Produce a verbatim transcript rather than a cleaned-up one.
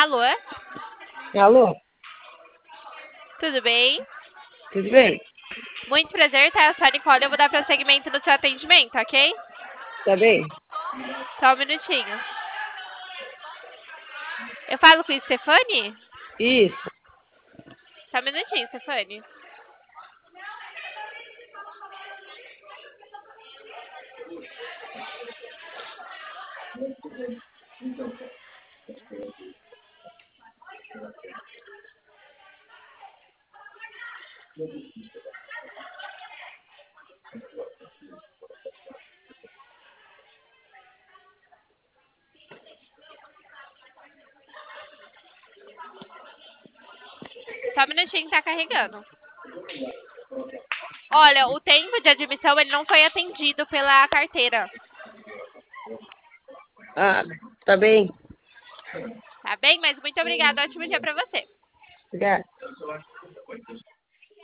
Alô? Alô, Tudo bem? tudo bem? Muito prazer, tá? Eu sou a Nicole, eu vou dar prosseguimento no seu atendimento, ok? Tá bem? Só um minutinho. Eu falo com o Stefani? Isso. Só um minutinho, Stefani. Só um minutinho que tá carregando. Olha, o tempo de admissão ele não foi atendido pela carteira, Ah, tá bem. tá bem? Mas muito obrigada, ótimo dia pra você. Obrigada.